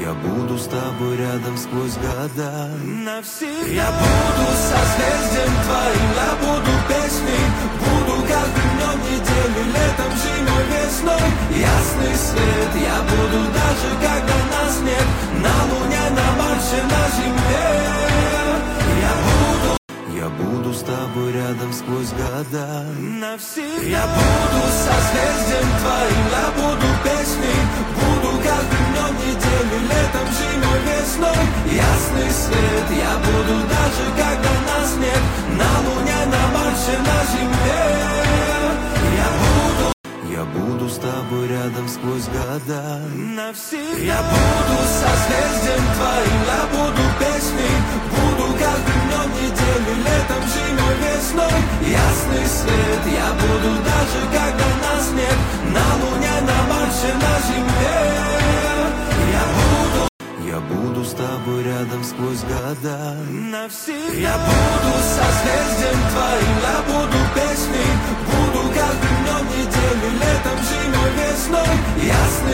Я буду с тобой рядом сквозь года. Навсегда. Я буду созвездием твоим, я буду песней. Буду каждым днем недели, летом, зимой, весной. Ясный свет, я буду даже когда нас нет. На Луне, на Марсе, на Земле. Я буду с тобой рядом сквозь года. Навсегда. Я буду созвездием твоим, я буду песней. Буду каждым днем недели, летом, зимой, весной. Ясный свет, я буду даже когда нас нет. На Луне, на Марсе, на Земле. Я буду с тобой рядом сквозь года. Навсегда. Я буду созвездием твоим, я буду песней. Буду каждым днем недели, летом, зимой, весной. Ясный свет, я буду даже когда нас нет. На Луне, на Марсе, на Земле. Я буду с тобой рядом сквозь года. Навсегда. Я буду созвездием